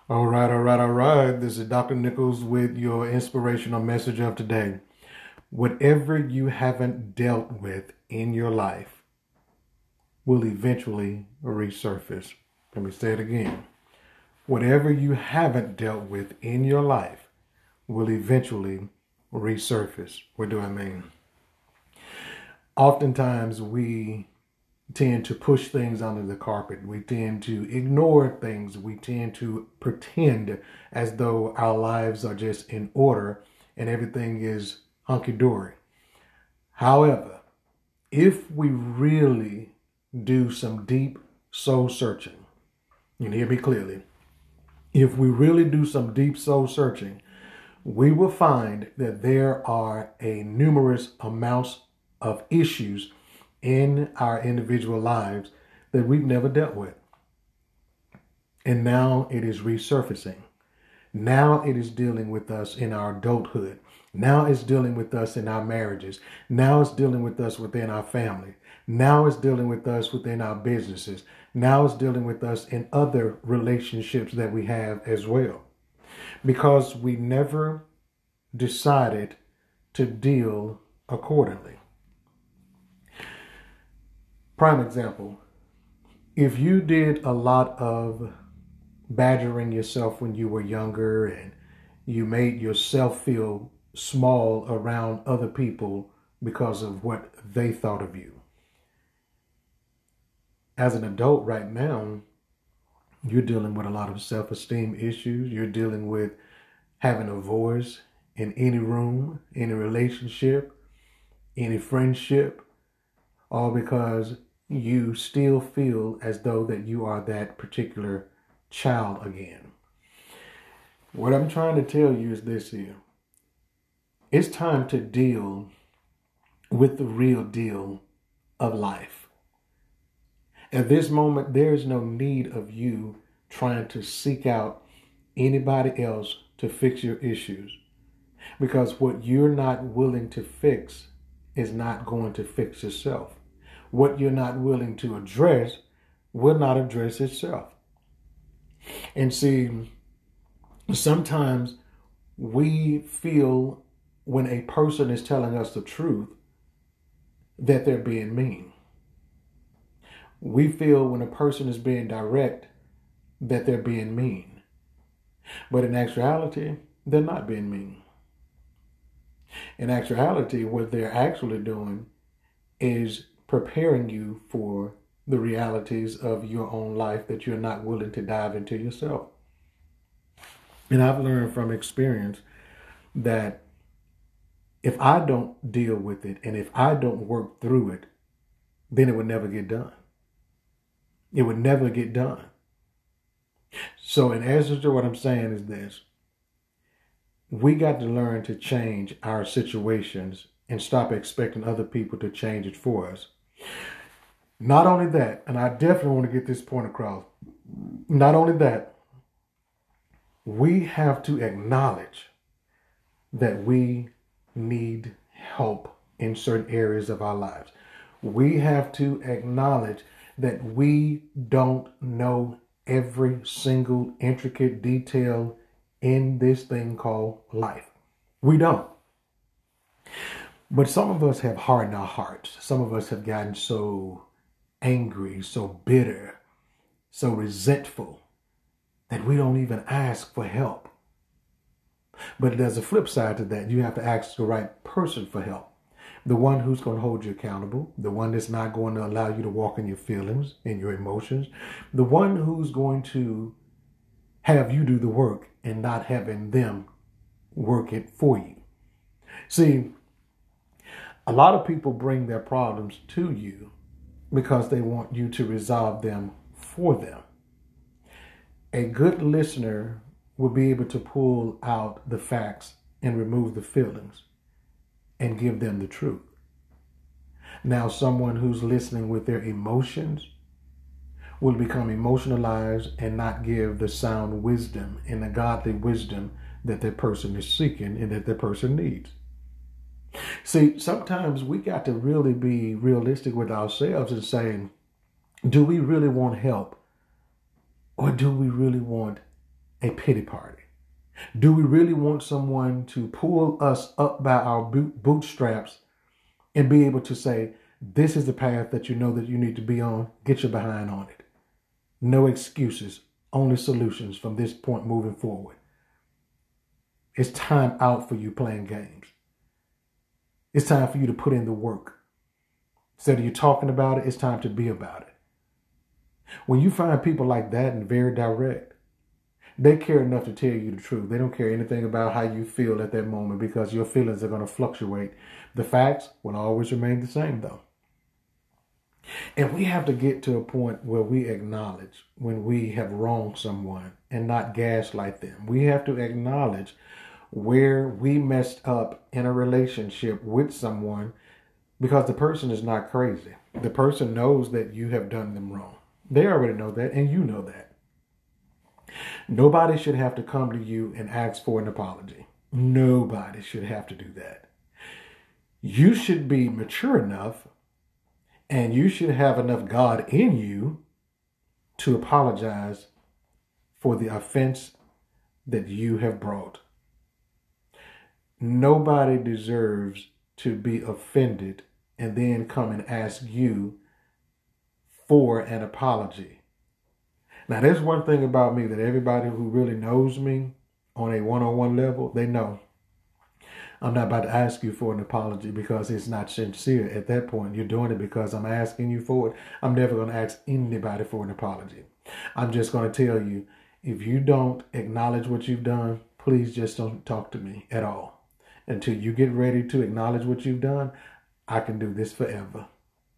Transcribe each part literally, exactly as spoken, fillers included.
All right, all right, all right. This is Doctor Nichols with your inspirational message of today. Whatever you haven't dealt with in your life will eventually resurface. Let me say it again. Whatever you haven't dealt with in your life will eventually resurface. What do I mean? Oftentimes we tend to push things under the carpet. We tend to ignore things. We tend to pretend as though our lives are just in order and everything is hunky-dory. However, if we really do some deep soul searching, you hear me clearly, if we really do some deep soul searching, we will find that there are a numerous amounts of issues in our individual lives that we've never dealt with. And now it is resurfacing. Now it is dealing with us in our adulthood. Now it's dealing with us in our marriages. Now it's dealing with us within our family. Now it's dealing with us within our businesses. Now it's dealing with us in other relationships that we have as well. Because we never decided to deal accordingly. Prime example, if you did a lot of badgering yourself when you were younger and you made yourself feel small around other people because of what they thought of you. As an adult right now, you're dealing with a lot of self-esteem issues. You're dealing with having a voice in any room, any relationship, any friendship, all because you still feel as though that you are that particular child again. What I'm trying to tell you is this here. It's time to deal with the real deal of life. At this moment, there is no need of you trying to seek out anybody else to fix your issues, because what you're not willing to fix is not going to fix itself. What you're not willing to address will not address itself. And see, sometimes we feel when a person is telling us the truth that they're being mean. We feel when a person is being direct that they're being mean. But in actuality, they're not being mean. In actuality, what they're actually doing is preparing you for the realities of your own life that you're not willing to dive into yourself. And I've learned from experience that if I don't deal with it and if I don't work through it, then it would never get done. It would never get done. So in answer to what I'm saying is this: we got to learn to change our situations and stop expecting other people to change it for us. Not only that, and I definitely want to get this point across, not only that, we have to acknowledge that we need help in certain areas of our lives. We have to acknowledge that we don't know every single intricate detail in this thing called life. We don't. But some of us have hardened our hearts. Some of us have gotten so angry, so bitter, so resentful that we don't even ask for help. But there's a flip side to that. You have to ask the right person for help. The one who's going to hold you accountable. The one that's not going to allow you to walk in your feelings and your emotions. The one who's going to have you do the work and not having them work it for you. See, a lot of people bring their problems to you because they want you to resolve them for them. A good listener will be able to pull out the facts and remove the feelings and give them the truth. Now, someone who's listening with their emotions will become emotionalized and not give the sound wisdom and the godly wisdom that that person is seeking and that that person needs. See, sometimes we got to really be realistic with ourselves and saying, do we really want help? Or do we really want a pity party? Do we really want someone to pull us up by our boot, bootstraps and be able to say, this is the path that you know that you need to be on. Get your behind on it. No excuses, only solutions from this point moving forward. It's time out for you playing games. It's time for you to put in the work. Instead of you talking about it, it's time to be about it. When you find people like that and very direct, they care enough to tell you the truth. They don't care anything about how you feel at that moment because your feelings are going to fluctuate. The facts will always remain the same, though. And we have to get to a point where we acknowledge when we have wronged someone and not gaslight them. We have to acknowledge where we messed up in a relationship with someone because the person is not crazy. The person knows that you have done them wrong. They already know that, and you know that. Nobody should have to come to you and ask for an apology. Nobody should have to do that. You should be mature enough and you should have enough God in you to apologize for the offense that you have brought. Nobody deserves to be offended and then come and ask you for an apology. Now, there's one thing about me that everybody who really knows me on a one-on-one level, they know I'm not about to ask you for an apology because it's not sincere. At that point, you're doing it because I'm asking you for it. I'm never going to ask anybody for an apology. I'm just going to tell you, if you don't acknowledge what you've done, please just don't talk to me at all. Until you get ready to acknowledge what you've done, I can do this forever.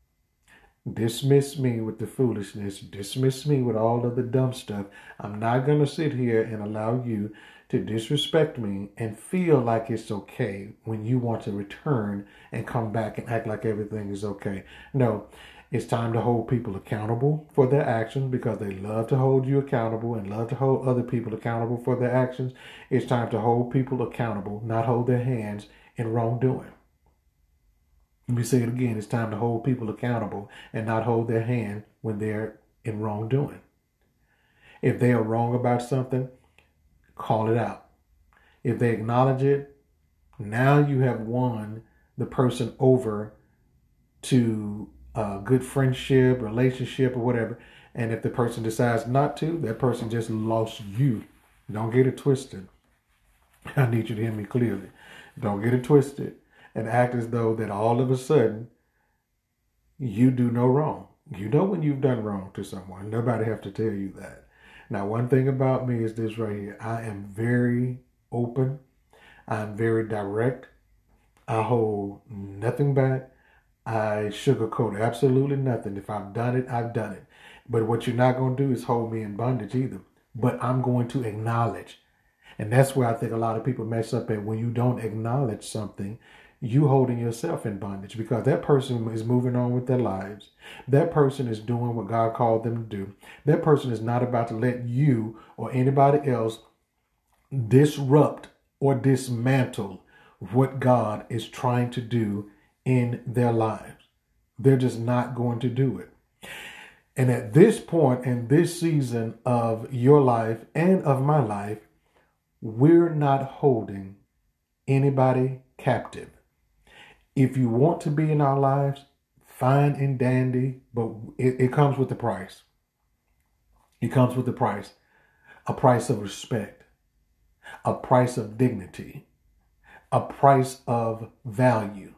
Dismiss me with the foolishness. Dismiss me with all of the dumb stuff. I'm not going to sit here and allow you to disrespect me and feel like it's okay when you want to return and come back and act like everything is okay. No, it's time to hold people accountable for their actions because they love to hold you accountable and love to hold other people accountable for their actions. It's time to hold people accountable, not hold their hands in wrongdoing. Let me say it again. It's time to hold people accountable and not hold their hand when they're in wrongdoing. If they are wrong about something, call it out. If they acknowledge it, now you have won the person over to a good friendship, relationship, or whatever. And if the person decides not to, that person just lost you. Don't get it twisted. I need you to hear me clearly. Don't get it twisted and act as though that all of a sudden you do no wrong. You know when you've done wrong to someone. Nobody have to tell you that. Now, one thing about me is this right here. I am very open. I'm very direct. I hold nothing back. I sugarcoat absolutely nothing. If I've done it, I've done it. But what you're not going to do is hold me in bondage either. But I'm going to acknowledge. And that's where I think a lot of people mess up at. When you don't acknowledge something, you holding yourself in bondage because that person is moving on with their lives. That person is doing what God called them to do. That person is not about to let you or anybody else disrupt or dismantle what God is trying to do in their lives. They're just not going to do it. And at this point in this season of your life and of my life, we're not holding anybody captive. If you want to be in our lives, fine and dandy, but it, it comes with the price. It comes with the price. A price of respect. A price of dignity. A price of value.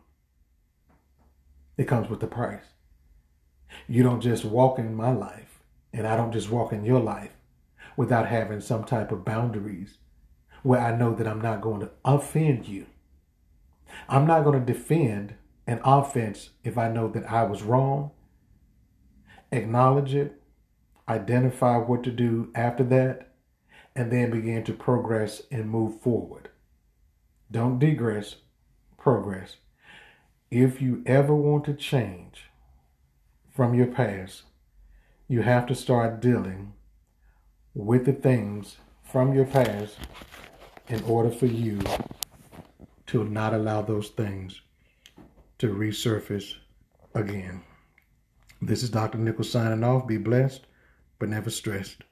It comes with the price. You don't just walk in my life, and I don't just walk in your life without having some type of boundaries where I know that I'm not going to offend you. I'm not going to defend an offense if I know that I was wrong. Acknowledge it, identify what to do after that, and then begin to progress and move forward. Don't digress, progress. If you ever want to change from your past, you have to start dealing with the things from your past in order for you to not allow those things to resurface again. This is Doctor Nichols signing off. Be blessed, but never stressed.